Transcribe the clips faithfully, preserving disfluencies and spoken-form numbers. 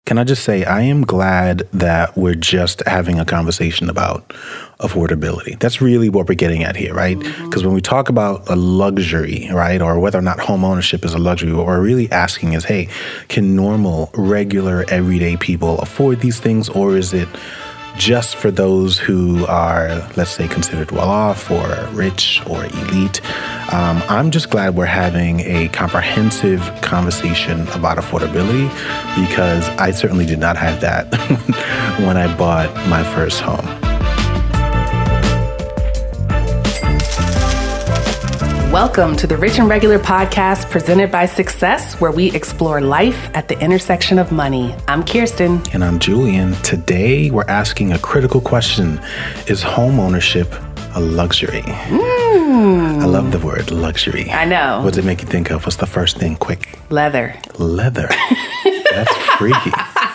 Can I just say, I am glad that we're just having a conversation about affordability. That's really what we're getting at here, right? Because mm-hmm. when we talk about a luxury, right, or whether or not home ownership is a luxury, what we're really asking is, hey, can normal, regular, everyday people afford these things, or is it just for those who are, let's say, considered well-off or rich or elite? Um, I'm just glad we're having a comprehensive conversation about affordability, because I certainly did not have that when I bought my first home. Welcome to the Rich and Regular podcast presented by Success, where we explore life at the intersection of money. I'm Kirsten. And I'm Julian. Today, we're asking a critical question. Is home ownership a luxury? Mm. I love the word luxury. I know. What does it make you think of? What's the first thing? Quick. Leather. Leather. That's freaky.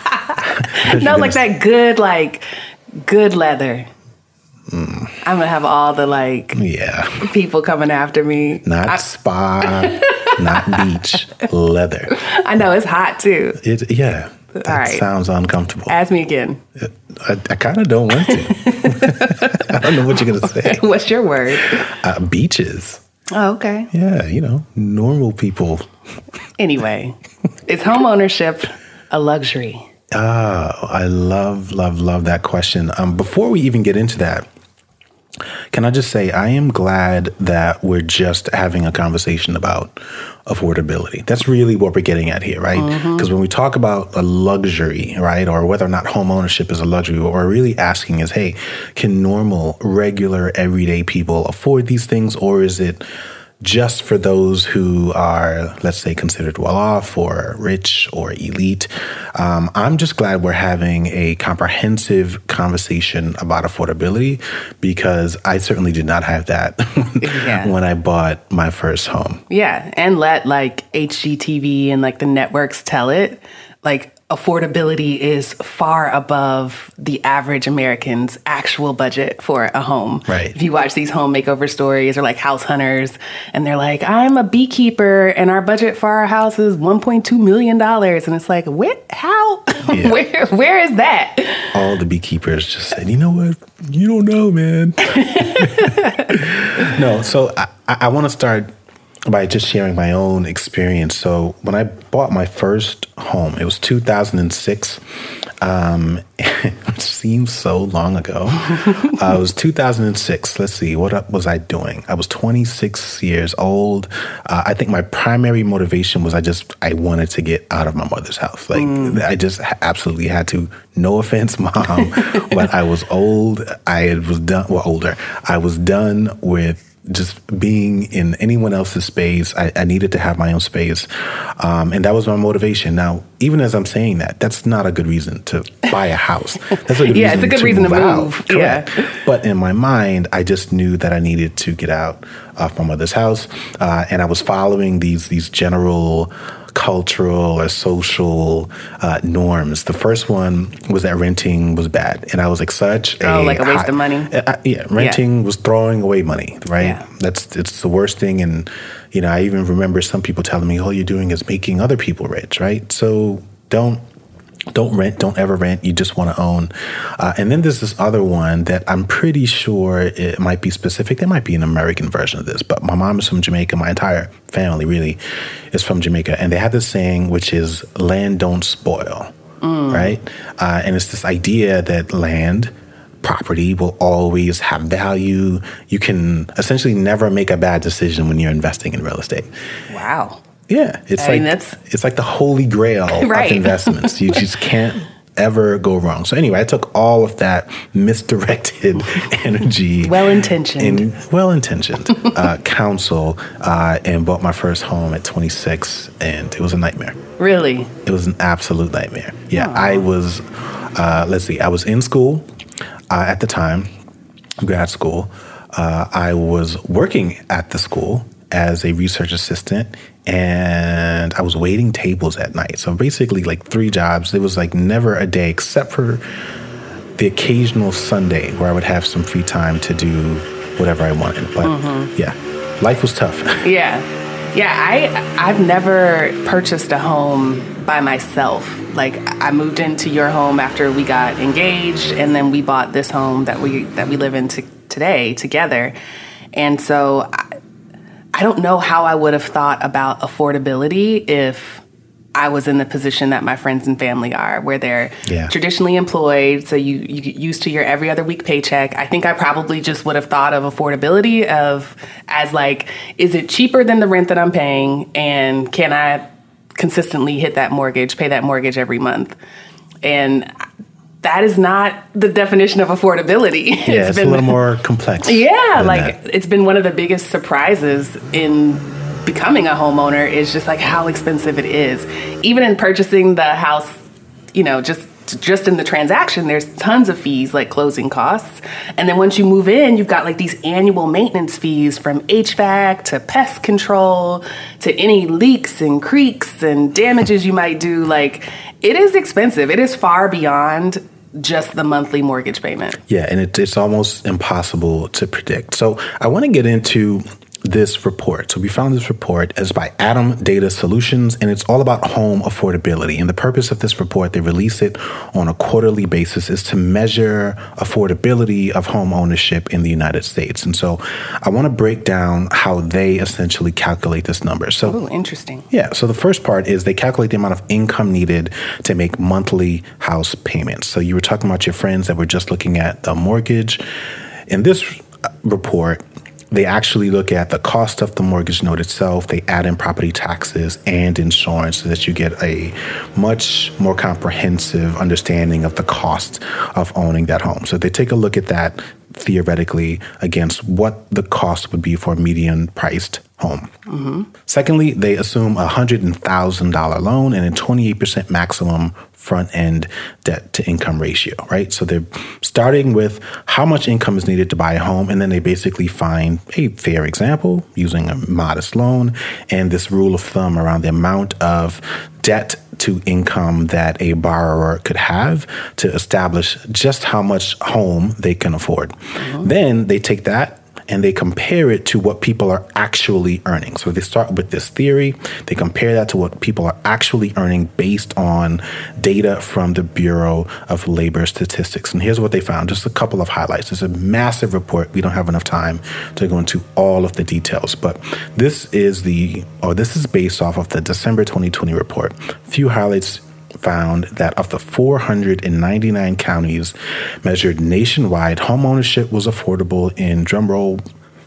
No, like that good, like, good leather. Mm. I'm going to have all the, like, yeah. people coming after me. Not I- spa, not beach, leather. I know, it's hot, too. It, yeah. That all right. Sounds uncomfortable. Ask me again. I, I kind of don't want to. I don't know what you're going to say. What's your word? Uh, beaches. Oh, okay. Yeah, you know, normal people. Anyway, is home ownership a luxury? Oh, I love, love, love that question. Um, before we even get into that, can I just say, I am glad that we're just having a conversation about affordability. That's really what we're getting at here, right? Because mm-hmm. when we talk about a luxury, right, or whether or not home ownership is a luxury, what we're really asking is, hey, can normal, regular, everyday people afford these things, or is it just for those who are, let's say, considered well-off or rich or elite? Um, I'm just glad we're having a comprehensive conversation about affordability, because I certainly did not have that yeah. when I bought my first home. Yeah, and let, like, H G T V and, like, the networks tell it, like, affordability is far above the average American's actual budget for a home. Right. If you watch these home makeover stories or like House Hunters, and they're like, I'm a beekeeper and our budget for our house is one point two million dollars. And it's like, where, how, yeah. where, where is that? All the beekeepers just said, you know what? You don't know, man. No, so I, I want to start by just sharing my own experience. So when I bought my first home, it was two thousand six. Um, it seems so long ago. uh, it was two thousand six. Let's see, what was I doing? I was twenty-six years old. Uh, I think my primary motivation was I just, I wanted to get out of my mother's house. Like, mm. I just absolutely had to. No offense, Mom, but I was old. I was done, well, older. I was done with just being in anyone else's space. I, I needed to have my own space. Um, and that was my motivation. Now, even as I'm saying that, that's not a good reason to buy a house. That's a good yeah, reason it's a good to reason move to move. Out. Correct. Yeah. But in my mind, I just knew that I needed to get out of my mother's house. Uh, and I was following these, these general cultural or social uh, norms. The first one was that renting was bad. And I was like such a... Oh, like a waste high, of money? Uh, yeah, renting yeah. was throwing away money, right? Yeah. That's it's the worst thing. And, you know, I even remember some people telling me, all you're doing is making other people rich, right? So don't Don't rent. Don't ever rent. You just want to own. Uh, and then there's this other one that I'm pretty sure it might be specific. There might be an American version of this, but my mom is from Jamaica. My entire family really is from Jamaica. And they have this saying, which is land don't spoil, mm. right? Uh, and it's this idea that land, property will always have value. You can essentially never make a bad decision when you're investing in real estate. Wow. Yeah, it's I like mean, that's... it's like the holy grail right. of investments. You just can't ever go wrong. So anyway, I took all of that misdirected energy, well-intentioned, in well-intentioned uh, counsel, uh, and bought my first home at twenty-six, and it was a nightmare. Really? It was an absolute nightmare. Yeah, Aww. I was. Uh, let's see, I was in school uh, at the time, grad school. Uh, I was working at the school as a research assistant, and I was waiting tables at night. So basically like three jobs. It was like never a day except for the occasional Sunday where I would have some free time to do whatever I wanted. But mm-hmm. yeah, life was tough. Yeah. Yeah, I, I've never purchased a home by myself. Like, I moved into your home after we got engaged, and then we bought this home that we that we live in to, today together. And so I, I don't know how I would have thought about affordability if I was in the position that my friends and family are, where they're yeah. traditionally employed, so you, you get used to your every other week paycheck. I think I probably just would have thought of affordability of as like, is it cheaper than the rent that I'm paying, and can I consistently hit that mortgage, pay that mortgage every month? And that is not the definition of affordability. Yeah, it's, it's been, a little more complex. Yeah, like that. It's been one of the biggest surprises in becoming a homeowner is just like how expensive it is. Even in purchasing the house, you know, just just in the transaction, there's tons of fees like closing costs. And then once you move in, you've got like these annual maintenance fees from H V A C to pest control to any leaks and creaks and damages you might do. Like, it is expensive. It is far beyond just the monthly mortgage payment. Yeah, and it, it's almost impossible to predict. So I want to get into this report. So we found this report as by Adam Data Solutions, and it's all about home affordability. And the purpose of this report, they release it on a quarterly basis, is to measure affordability of home ownership in the United States. And so I want to break down how they essentially calculate this number. So, oh, interesting. Yeah. So the first part is they calculate the amount of income needed to make monthly house payments. So you were talking about your friends that were just looking at the mortgage. In this report, they actually look at the cost of the mortgage note itself. They add in property taxes and insurance so that you get a much more comprehensive understanding of the cost of owning that home. So they take a look at that theoretically against what the cost would be for a median priced home. Mm-hmm. Secondly, they assume a one hundred thousand dollars loan and a twenty-eight percent maximum front-end debt-to-income ratio, right? So they're starting with how much income is needed to buy a home, and then they basically find a fair example using a modest loan and this rule of thumb around the amount of debt to income that a borrower could have to establish just how much home they can afford. Mm-hmm. Then they take that and they compare it to what people are actually earning. So they start with this theory, they compare that to what people are actually earning based on data from the Bureau of Labor Statistics. And here's what they found, just a couple of highlights. It's a massive report. We don't have enough time to go into all of the details, but this is the, or this is based off of the December twenty twenty report. A few highlights found that of the four hundred ninety-nine counties measured nationwide, homeownership was affordable in, drumroll,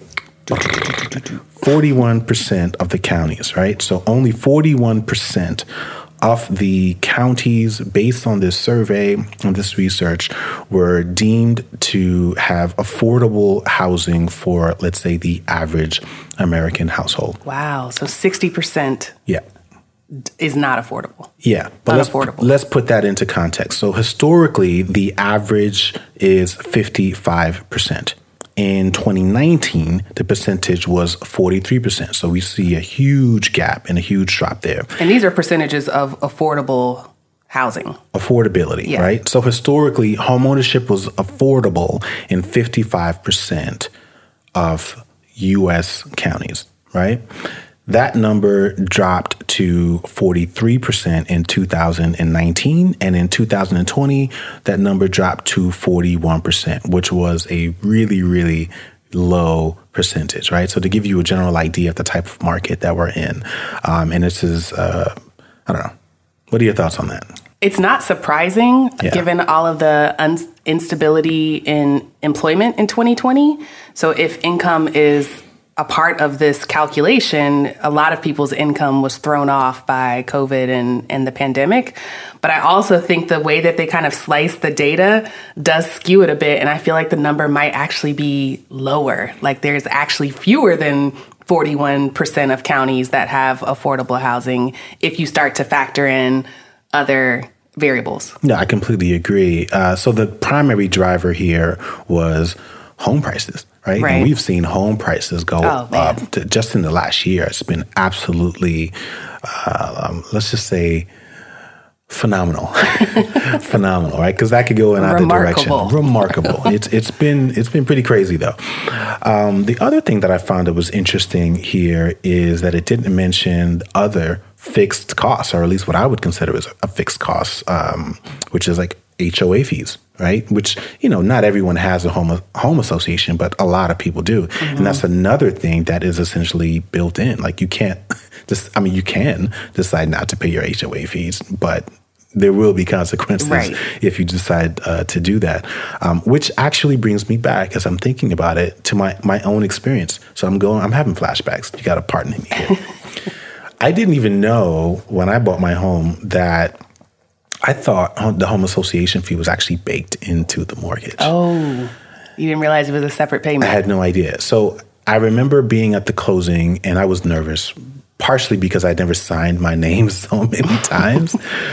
forty-one percent of the counties, right? So only forty-one percent of the counties, based on this survey and this research, were deemed to have affordable housing for, let's say, the average American household. Wow. So sixty percent. Yeah. Is not affordable. Yeah, but let's, let's put that into context. So historically, the average is fifty-five percent. In twenty nineteen, the percentage was forty-three percent. So we see a huge gap and a huge drop there. And these are percentages of affordable housing. Affordability, yeah. Right? So historically, homeownership was affordable in fifty-five percent of U S counties, right? That number dropped to forty-three percent in two thousand nineteen, and in two thousand twenty, that number dropped to forty-one percent, which was a really, really low percentage, right? So to give you a general idea of the type of market that we're in, um, and this is, uh, I don't know, what are your thoughts on that? It's not surprising, yeah. given all of the un- instability in employment in twenty twenty. So if income is a part of this calculation, a lot of people's income was thrown off by COVID and, and the pandemic. But I also think the way that they kind of slice the data does skew it a bit. And I feel like the number might actually be lower. Like there's actually fewer than forty-one percent of counties that have affordable housing if you start to factor in other variables. No, I completely agree. Uh, so the primary driver here was home prices. Right? Right. And we've seen home prices go oh, up to, just in the last year. It's been absolutely, uh, um, let's just say, phenomenal, phenomenal, right? Because that could go in either direction. Remarkable. it's it's been it's been pretty crazy though. Um, the other thing that I found that was interesting here is that it didn't mention other fixed costs, or at least what I would consider as a fixed cost, um, which is like H O A fees, right? Which, you know, not everyone has a home home association, but a lot of people do. Mm-hmm. And that's another thing that is essentially built in. Like you can't just, I mean, you can decide not to pay your H O A fees, but there will be consequences right. if you decide uh, to do that, um, which actually brings me back, as I'm thinking about it, to my, my own experience. So I'm going, I'm having flashbacks. You got to pardon me here. I didn't even know when I bought my home that I thought the home association fee was actually baked into the mortgage. Oh, you didn't realize it was a separate payment. I had no idea. So I remember being at the closing and I was nervous, partially because I'd never signed my name so many times.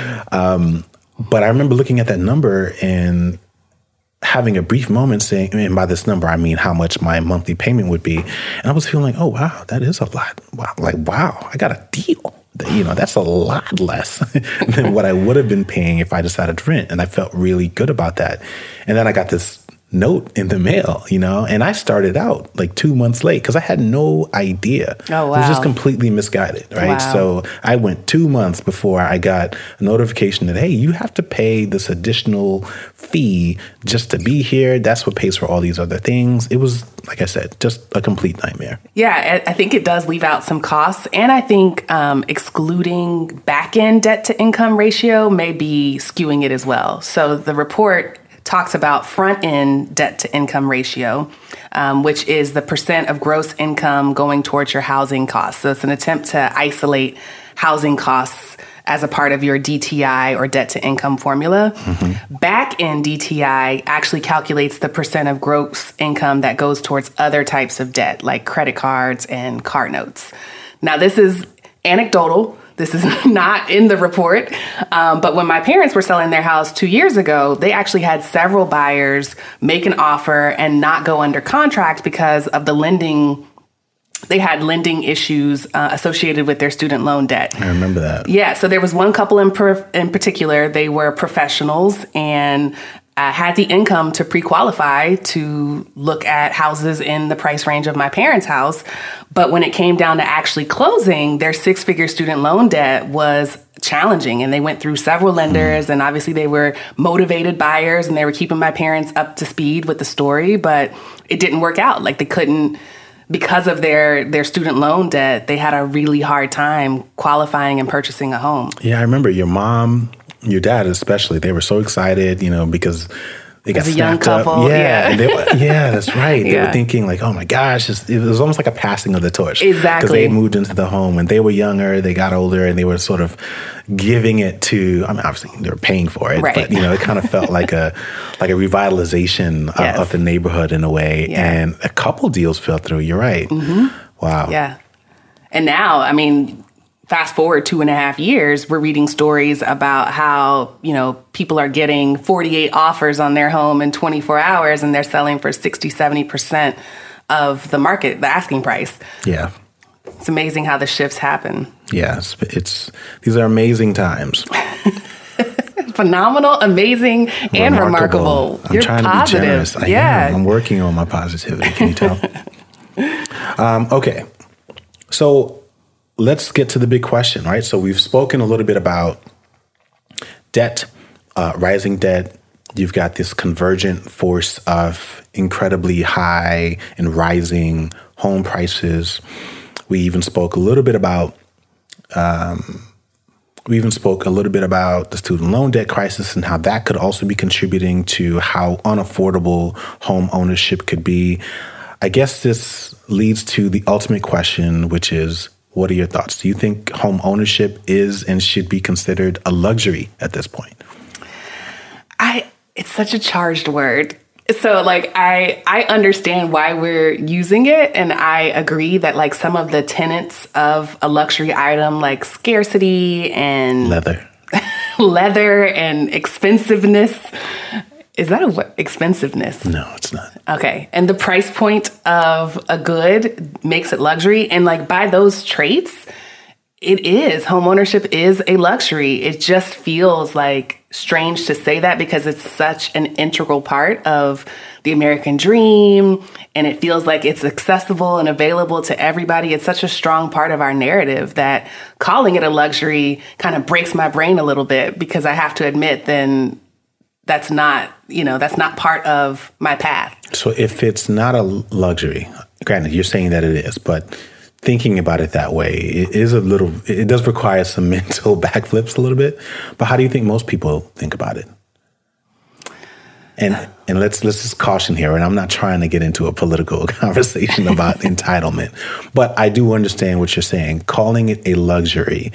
um, but I remember looking at that number and having a brief moment saying, and by this number, I mean how much my monthly payment would be. And I was feeling like, oh, wow, that is a lot. Wow, like, wow, I got a deal. You know, that's a lot less than what I would have been paying if I decided to rent. And I felt really good about that. And then I got this note in the mail, you know, and I started out like two months late because I had no idea. Oh, wow. I was just completely misguided, right? Wow. So I went two months before I got a notification that, hey, you have to pay this additional fee just to be here. That's what pays for all these other things. It was, like I said, just a complete nightmare. Yeah, I think it does leave out some costs. And I think um, excluding back-end debt-to-income ratio may be skewing it as well. So the report talks about front-end debt-to-income ratio, um, which is the percent of gross income going towards your housing costs. So it's an attempt to isolate housing costs as a part of your D T I or debt-to-income formula. Mm-hmm. Back-end D T I actually calculates the percent of gross income that goes towards other types of debt, like credit cards and car notes. Now, this is anecdotal. This is not in the report. Um, but when my parents were selling their house two years ago, they actually had several buyers make an offer and not go under contract because of the lending. They had lending issues uh, associated with their student loan debt. I remember that. Yeah. So there was one couple in, per- in particular. They were professionals and uh, had the income to pre-qualify to look at houses in the price range of my parents' house. But when it came down to actually closing, their six-figure student loan debt was challenging. And they went through several lenders, and obviously they were motivated buyers, and they were keeping my parents up to speed with the story. But it didn't work out. Like they couldn't, because of their, their student loan debt, they had a really hard time qualifying and purchasing a home. Yeah, I remember your mom, your dad especially, they were so excited, you know, because they got As a young snapped couple, up. Yeah, yeah. They were, yeah, that's right. They Yeah. were thinking like, oh my gosh, it's, it was almost like a passing of the torch. Exactly. Because they had moved into the home when they were younger, they got older, and they were sort of giving it to, I mean, obviously they were paying for it, Right. but, you know, it kind of felt like a like a revitalization Yes. of, of the neighborhood in a way. Yeah. And a couple deals fell through. You're right. Mm-hmm. Wow. Yeah. And now, I mean, fast forward two and a half years, we're reading stories about how, you know, people are getting forty-eight offers on their home in twenty-four hours and they're selling for sixty, seventy percent of the market, the asking price. Yeah. It's amazing how the shifts happen. Yeah. It's, it's these are amazing times. Phenomenal, amazing, and remarkable. I'm You're trying positive. to be generous. I yeah. am. I'm working on my positivity. Can you tell? um, okay. So let's get to the big question, right? So we've spoken a little bit about debt, uh, rising debt. You've got this convergent force of incredibly high and rising home prices. We even spoke a little bit about um, we even spoke a little bit about the student loan debt crisis and how that could also be contributing to how unaffordable home ownership could be. I guess this leads to the ultimate question, which is, what are your thoughts? Do you think home ownership is and should be considered a luxury at this point? I it's such a charged word. So like I I understand why we're using it, and I agree that like some of the tenets of a luxury item like scarcity and Leather. leather and expensiveness. Is that a what? Expensiveness? No, it's not. Okay. And the price point of a good makes it luxury. And like by those traits, it is. Home ownership is a luxury. It just feels like strange to say that because it's such an integral part of the American dream, and it feels like it's accessible and available to everybody. It's such a strong part of our narrative that calling it a luxury kind of breaks my brain a little bit, because I have to admit then that's not, you know, that's not part of my path. So if it's not a luxury, granted, you're saying that it is, but thinking about it that way, it is a little, it does require some mental backflips a little bit. But how do you think most people think about it? And and let's let's just caution here, and I'm not trying to get into a political conversation about entitlement, but I do understand what you're saying. Calling it a luxury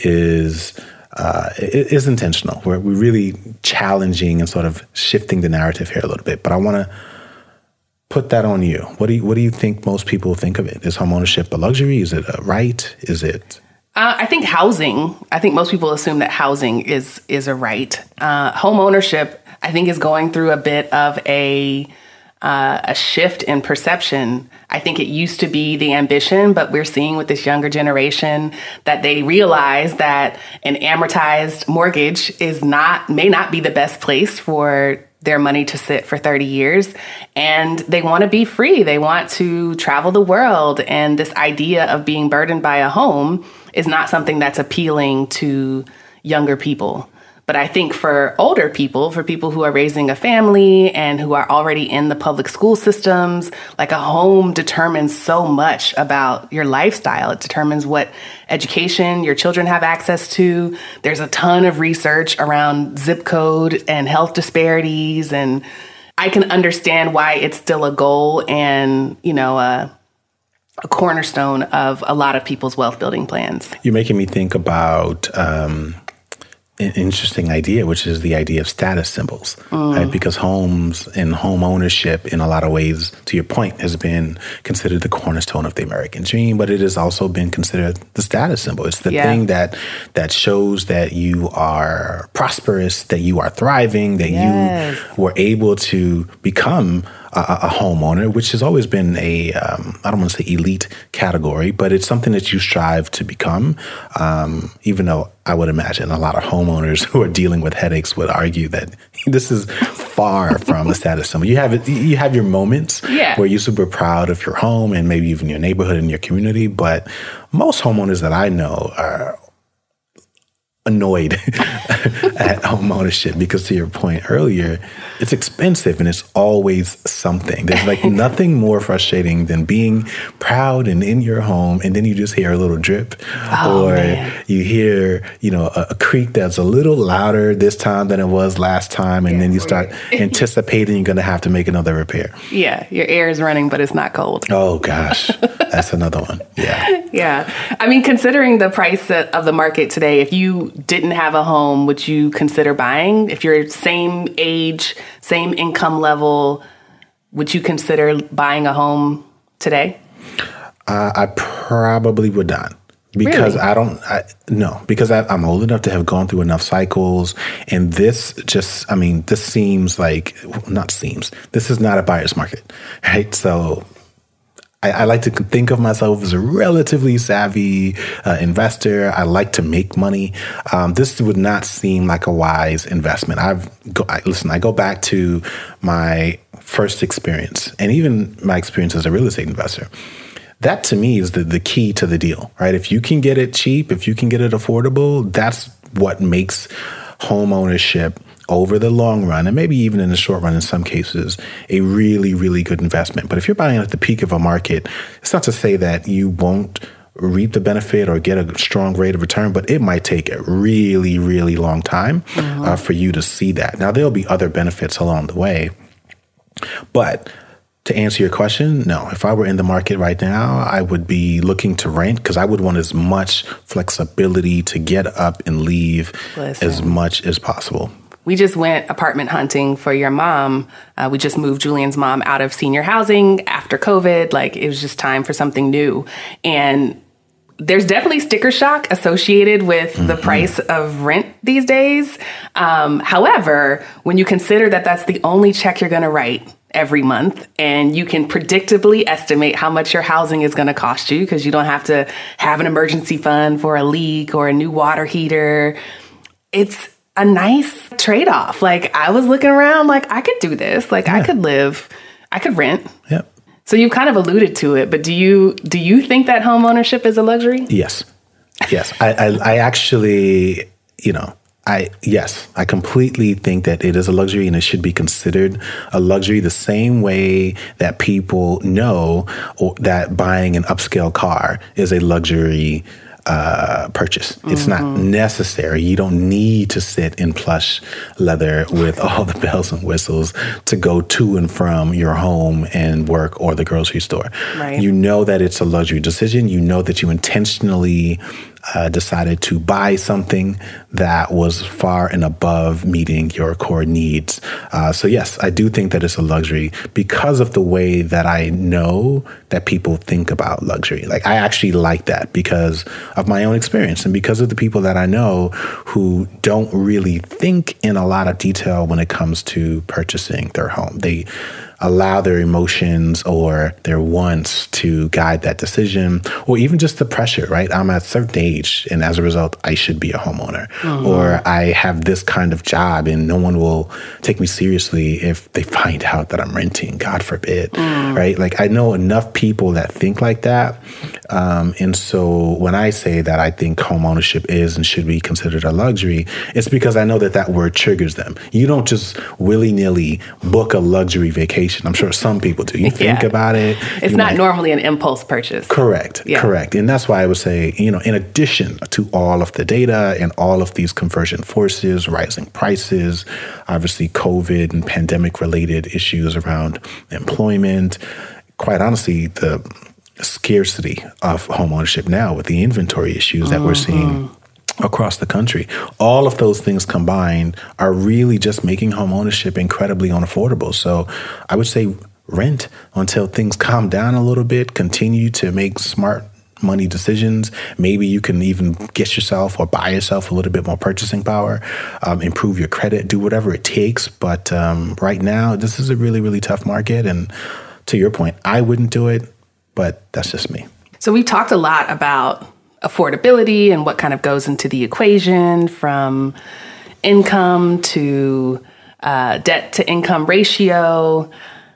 is uh, is intentional. We're, we're really challenging and sort of shifting the narrative here a little bit. But I want to put that on you. What do you what do you think most people think of it? Is homeownership a luxury? Is it a right? Is it? Uh, I think housing. I think most people assume that housing is is a right. Uh, home ownership, I think, is going through a bit of a uh, a shift in perception. I think it used to be the ambition, but we're seeing with this younger generation that they realize that an amortized mortgage is not may not be the best place for their money to sit for thirty years, and they want to be free. They want to travel the world, and this idea of being burdened by a home is not something that's appealing to younger people. But I think for older people, for people who are raising a family and who are already in the public school systems, like a home determines so much about your lifestyle. It determines what education your children have access to. There's a ton of research around zip code and health disparities. And I can understand why it's still a goal and, you know, a, a cornerstone of a lot of people's wealth building plans. You're making me think about um an interesting idea, which is the idea of status symbols, mm. right? Because homes and home ownership, in a lot of ways, to your point, has been considered the cornerstone of the American dream, but it has also been considered the status symbol. It's the yeah. thing that that shows that you are prosperous, that you are thriving, that yes. you were able to become a, a homeowner, which has always been a, um, I don't want to say elite category, but it's something that you strive to become, um, even though I would imagine a lot of homeowners who are dealing with headaches would argue that this is far from a status symbol. You have you have your moments yeah. where you're super proud of your home and maybe even your neighborhood and your community, but most homeowners that I know are annoyed at home ownership because, to your point earlier, it's expensive and it's always something. There's like nothing more frustrating than being proud and in your home, and then you just hear a little drip, oh, or man. you hear, you know, a, a creak that's a little louder this time than it was last time, and yeah, then you start anticipating you're going to have to make another repair. Yeah, your air is running, but it's not cold. Oh gosh, that's another one. Yeah, yeah. I mean, considering the price of the market today, if you didn't have a home, would you consider buying? If you're same age, same income level, would you consider buying a home today? Uh, I probably would not. Because really? I don't, I, no, because I, I'm old enough to have gone through enough cycles. And this just, I mean, this seems like, not seems, this is not a buyer's market, right? So I, I like to think of myself as a relatively savvy uh, investor. I like to make money. Um, this would not seem like a wise investment. I've go, I, listen, I go back to my first experience and even my experience as a real estate investor. That to me is the, the key to the deal, right? If you can get it cheap, if you can get it affordable, that's what makes home ownership over the long run, and maybe even in the short run in some cases, a really, really good investment. But if you're buying at the peak of a market, it's not to say that you won't reap the benefit or get a strong rate of return, but it might take a really, really long time mm-hmm. uh, for you to see that. Now, there'll be other benefits along the way, but to answer your question, no. If I were in the market right now, I would be looking to rent because I would want as much flexibility to get up and leave Listen. as much as possible. We just went apartment hunting for your mom. Uh, we just moved Julian's mom out of senior housing after COVID. Like, it was just time for something new. And there's definitely sticker shock associated with mm-hmm. the price of rent these days. Um, however, when you consider that that's the only check you're going to write every month, and you can predictably estimate how much your housing is going to cost you because you don't have to have an emergency fund for a leak or a new water heater, it's a nice trade-off. Like I was looking around like I could do this. Like yeah. I could live, I could rent. Yep. So you've kind of alluded to it, but do you do you think that home ownership is a luxury? Yes. Yes. I, I, I actually, you know, I yes, I completely think that it is a luxury and it should be considered a luxury the same way that people know or that buying an upscale car is a luxury uh, purchase. It's mm-hmm. not necessary. You don't need to sit in plush leather with all the bells and whistles to go to and from your home and work or the grocery store. Right. You know that it's a luxury decision. You know that you intentionally Uh, decided to buy something that was far and above meeting your core needs. Uh, so yes, I do think that it's a luxury because of the way that I know that people think about luxury. Like I actually like that because of my own experience and because of the people that I know who don't really think in a lot of detail when it comes to purchasing their home. They allow their emotions or their wants to guide that decision, or even just the pressure, right? I'm at a certain age, and as a result, I should be a homeowner. Mm-hmm. Or I have this kind of job, and no one will take me seriously if they find out that I'm renting, God forbid, mm. right? Like I know enough people that think like that. Um, and so when I say that I think homeownership is and should be considered a luxury, it's because I know that that word triggers them. You don't just willy-nilly book a luxury vacation. I'm sure some people do. You think yeah. about it. It's not might, normally an impulse purchase. Correct. Yeah. Correct. And that's why I would say, you know, in addition to all of the data and all of these conversion forces, rising prices, obviously COVID and pandemic related issues around employment, quite honestly, the scarcity of homeownership now with the inventory issues that mm-hmm. we're seeing across the country. All of those things combined are really just making home ownership incredibly unaffordable. So I would say rent until things calm down a little bit, continue to make smart money decisions. Maybe you can even get yourself or buy yourself a little bit more purchasing power, um, improve your credit, do whatever it takes. But um, right now, this is a really, really tough market. And to your point, I wouldn't do it, but that's just me. So we've talked a lot about affordability and what kind of goes into the equation, from income to uh, debt to income ratio.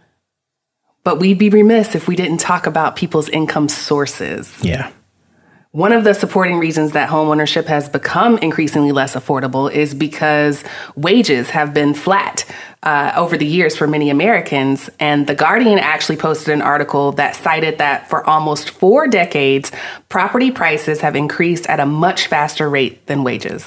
But we'd be remiss if we didn't talk about people's income sources. Yeah. One of the supporting reasons that homeownership has become increasingly less affordable is because wages have been flat uh, over the years for many Americans. And The Guardian actually posted an article that cited that for almost four decades, property prices have increased at a much faster rate than wages.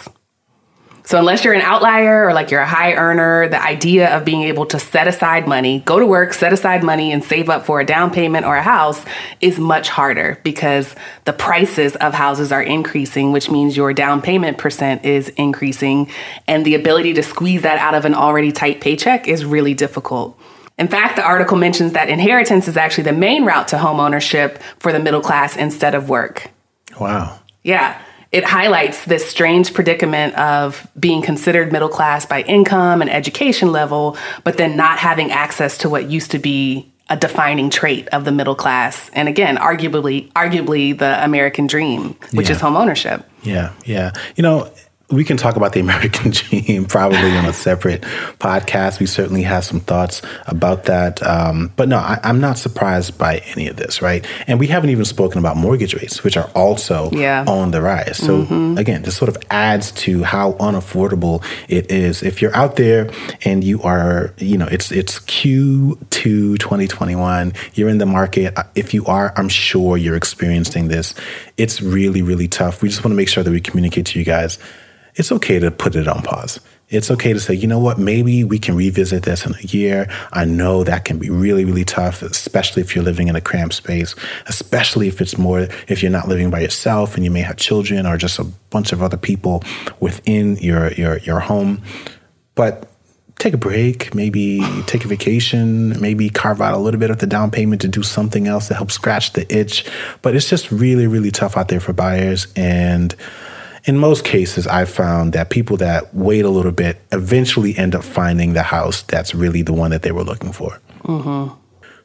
So unless you're an outlier or like you're a high earner, the idea of being able to set aside money, go to work, set aside money and save up for a down payment or a house is much harder because the prices of houses are increasing, which means your down payment percent is increasing. And the ability to squeeze that out of an already tight paycheck is really difficult. In fact, the article mentions that inheritance is actually the main route to home ownership for the middle class instead of work. Wow. Yeah. It highlights this strange predicament of being considered middle class by income and education level, but then not having access to what used to be a defining trait of the middle class. And again, arguably, arguably the American dream, which yeah. is home ownership. Yeah, yeah. You know, we can talk about the American dream probably on a separate podcast. We certainly have some thoughts about that. Um, but no, I, I'm not surprised by any of this, right? And we haven't even spoken about mortgage rates, which are also yeah. on the rise. So mm-hmm. again, this sort of adds to how unaffordable it is. If you're out there and you are, you know, it's it's Q two twenty twenty-one, you're in the market. If you are, I'm sure you're experiencing this. It's really, really tough. We just want to make sure that we communicate to you guys. It's okay to put it on pause. It's okay to say, you know what, maybe we can revisit this in a year. I know that can be really, really tough, especially if you're living in a cramped space, especially if it's more, if you're not living by yourself and you may have children or just a bunch of other people within your, your, your home. But take a break, maybe take a vacation, maybe carve out a little bit of the down payment to do something else to help scratch the itch. But it's just really, really tough out there for buyers. And in most cases, I've found that people that wait a little bit eventually end up finding the house that's really the one that they were looking for. Mm-hmm.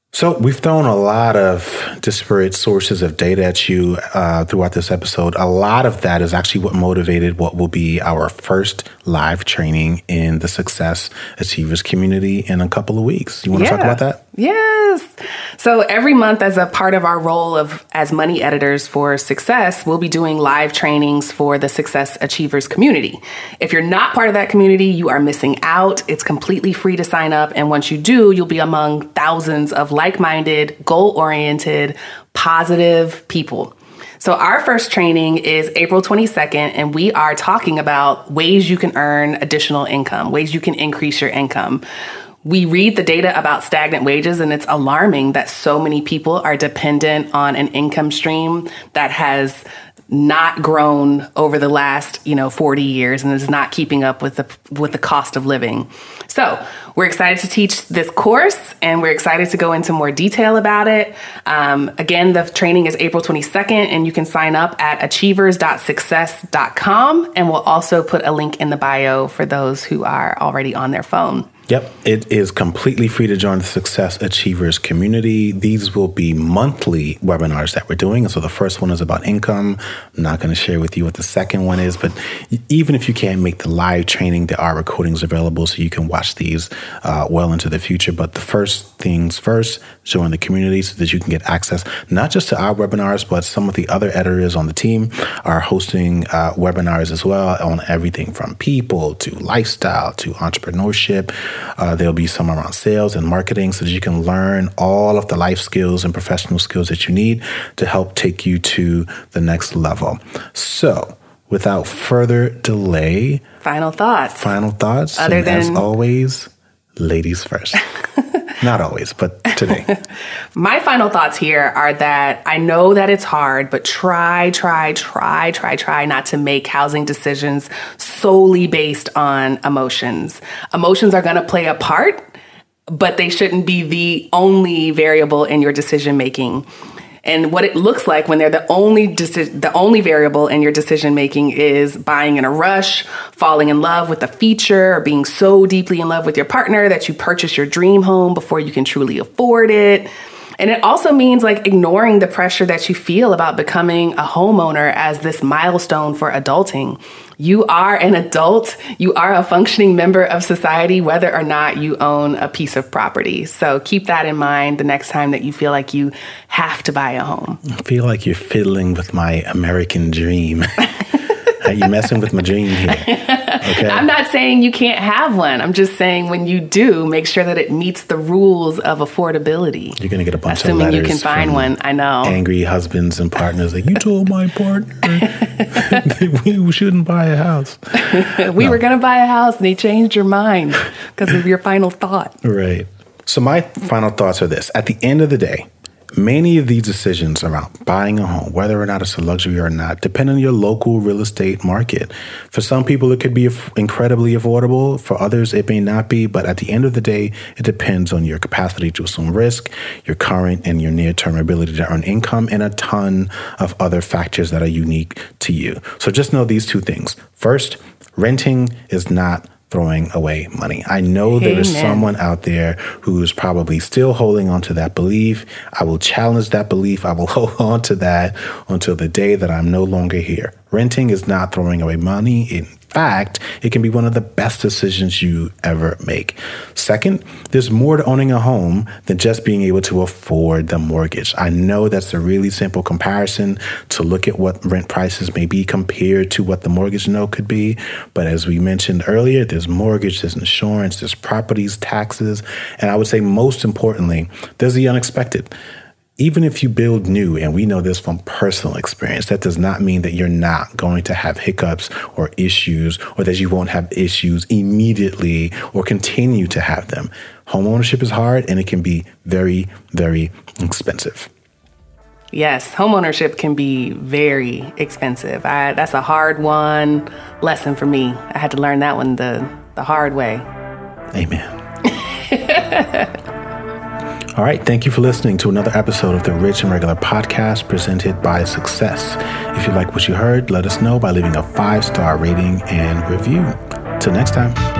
So we've thrown a lot of disparate sources of data at you uh, throughout this episode. A lot of that is actually what motivated what will be our first live training in the Success Achievers community in a couple of weeks. You want to yeah. talk about that? Yes. So every month, as a part of our role of as money editors for Success, we'll be doing live trainings for the Success Achievers community. If you're not part of that community, you are missing out. It's completely free to sign up. And once you do, you'll be among thousands of like-minded, goal-oriented, positive people. So our first training is April twenty-second, and we are talking about ways you can earn additional income, ways you can increase your income. We read the data about stagnant wages, and it's alarming that so many people are dependent on an income stream that has not grown over the last, you know, forty years and is not keeping up with the with the cost of living. So we're excited to teach this course, and we're excited to go into more detail about it. Um, again, the training is April twenty-second, and you can sign up at achievers dot success dot com, and we'll also put a link in the bio for those who are already on their phone. Yep. It is completely free to join the Success Achievers community. These will be monthly webinars that we're doing. And so the first one is about income. I'm not going to share with you what the second one is, but even if you can't make the live training, there are recordings available so you can watch these uh, well into the future. But the first things first, join the community so that you can get access not just to our webinars, but some of the other editors on the team are hosting uh, webinars as well on everything from people to lifestyle to entrepreneurship. Uh, there'll be some around sales and marketing so that you can learn all of the life skills and professional skills that you need to help take you to the next level. So without further delay, final thoughts. Final thoughts. Other and than as always, ladies first. Not always, but today. My final thoughts here are that I know that it's hard, but try, try, try, try, try not to make housing decisions solely based on emotions. Emotions are going to play a part, but they shouldn't be the only variable in your decision making. And what it looks like when they're the only deci- the only variable in your decision making is buying in a rush, falling in love with a feature, or being so deeply in love with your partner that you purchase your dream home before you can truly afford it. And it also means like ignoring the pressure that you feel about becoming a homeowner as this milestone for adulting. You are an adult. You are a functioning member of society, whether or not you own a piece of property. So keep that in mind the next time that you feel like you have to buy a home. I feel like you're fiddling with my American dream. You're messing with my dream here. Okay? I'm not saying you can't have one. I'm just saying when you do, make sure that it meets the rules of affordability. You're going to get a bunch Assuming of letters you can find one. I know. Angry husbands and partners like, you told my partner we shouldn't buy a house. we no. were going to buy a house and he changed your mind because of your final thought. Right. So my final thoughts are this. At the end of the day, many of these decisions around buying a home, whether or not it's a luxury or not, depend on your local real estate market. For some people, it could be incredibly affordable. For others, it may not be. But at the end of the day, it depends on your capacity to assume risk, your current and your near-term ability to earn income, and a ton of other factors that are unique to you. So just know these two things. First, renting is not throwing away money. I know Amen. There is someone out there who is probably still holding on to that belief. I will challenge that belief. I will hold on to that until the day that I'm no longer here. Renting is not throwing away money. In fact, it can be one of the best decisions you ever make. Second, there's more to owning a home than just being able to afford the mortgage. I know that's a really simple comparison to look at what rent prices may be compared to what the mortgage note could be. But as we mentioned earlier, there's mortgage, there's insurance, there's properties, taxes, and I would say most importantly, there's the unexpected. Even if you build new, and we know this from personal experience, that does not mean that you're not going to have hiccups or issues, or that you won't have issues immediately or continue to have them. Homeownership is hard, and it can be very, very expensive. Yes, homeownership can be very expensive. I, that's a hard one lesson for me. I had to learn that one the, the hard way. Amen. All right. Thank you for listening to another episode of the Rich and Regular podcast presented by Success. If you like what you heard, let us know by leaving a five-star rating and review. Till next time.